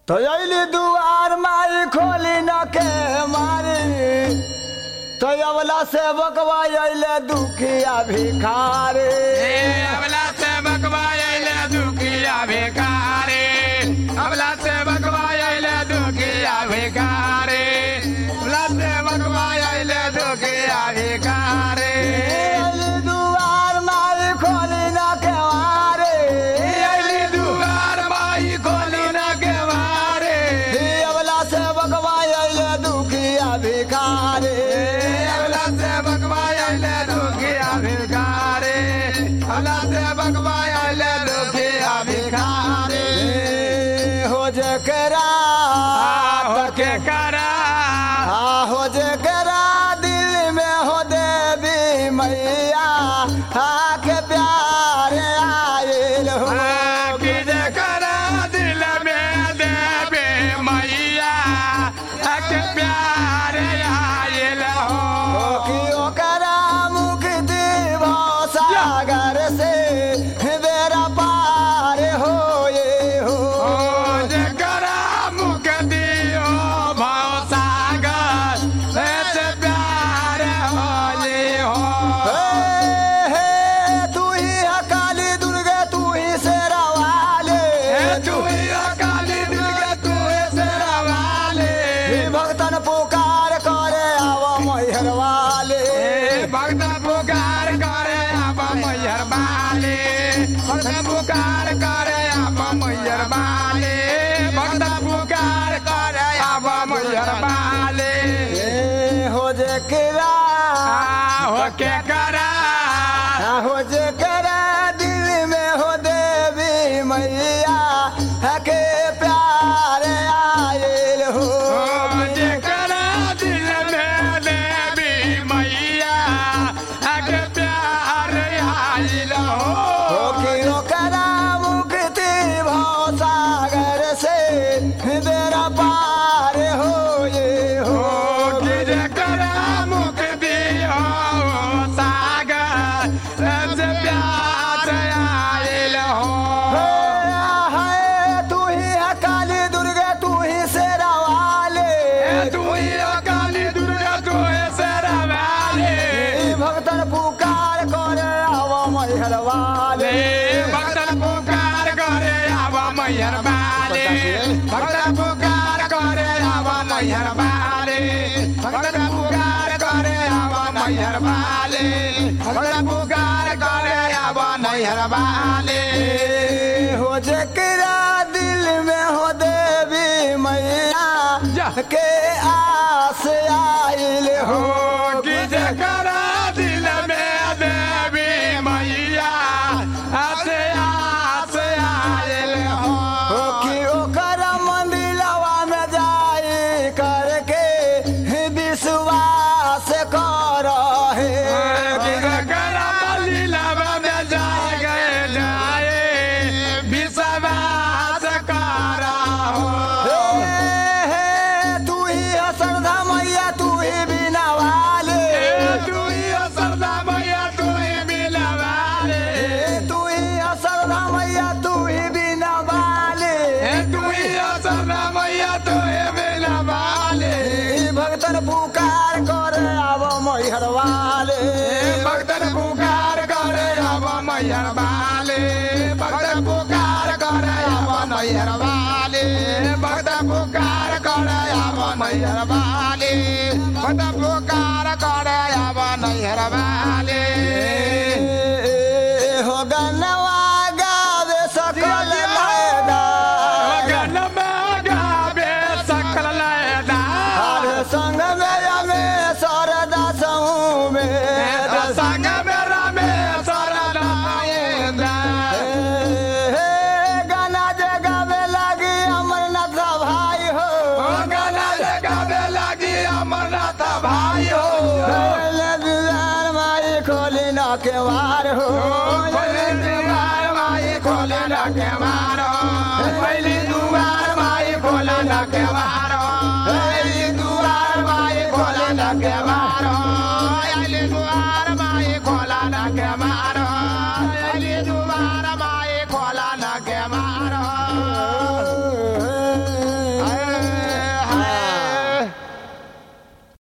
तो अली दुआर माई खोली न के मारी तो अवला से बकवा अले दुखिया भिखारी अवला से बकवा अले दुखिया भिखारी अवला से बकवा अले दुखिया भिखारी अवला से बकवा अले दुखिया भिखारी अली दुआर माई खोली न के मारी अली दुआर माई खोली न के मारी अवला से बकवा अले दुखिया भिखारी अवला से बकवा अले दुखिया भिखारी अवला से बकवा अले दुखिया भिखारी हो जे करा हो के करा हो जे करा दिल में हो देवी मैया के प्यार आयल हो कि जे करा दिल में देवे मैया के प्यार आयल हो कि ओकरा मुक्ति भव सागर से बेरा पार हो ये हो जे करा मुक्ति हो भव सागर से प्यार होले हो तू ही है काली दुर्गे तू ही शेरा वाले तू ही काली दुर्गा तू है शेरा वाले भक्तन पुकार करे आवा मैहर वाले भक्त पुकार करे आप मैहर बाले भक्त पुकार करे आप मैहर बाले भक्त पुकार करे आप मैहर बाले हो जे करा हो के करा हो जे करा दिल में हो देवी मैया के प्यार आयल हो जे करा दिल में देवी मैया के प्यार आइल हो कि ओकरा मुक्ति भव सागर से बेरा पार हो ये हो कि जे करा मुक्ति हो सागर से प्यार आइल हो तू ही है काली दुर्गे तू ही शेरा वाले तू ही काली दुर्गा तू है शेरा वाले भक्तन पुकार करे आवा मैहर वाले भक्तन पुकार करे आवा मैहर बाले भक्तन पुकार करे आवा मैहर बाले भक्तन पुकार करे आवा मैहर बाले भक्तन पुकार करे आवा मैहर बाले हो जकरा दिल में हो देवी मैया के आस आइल हो कि जकरा दिल में देवी मैया आसे आस आयल हो कि ओकर मंदिलवा में जाई करके विश्वास कर कि जकरा दिल में जाए विश्वास करा हो तू ही श्रद्धा मैया तू ही बिना वाले तू ही सरदा मैया तू ही मिलवाले तू ही श्रद्धा मैया तू ही बिना वाले तू ही सरदा मैया तू ही मिलवाले भक्तन पुकार करे आव मैहर वाले भक्तन पुकार करे अब मैहर बाले भक्तन पुकार करे अब मैहर बाले भक्तन पुकार करे अब मैहर बाले भक्तन पुकार करे अब मैहर बाले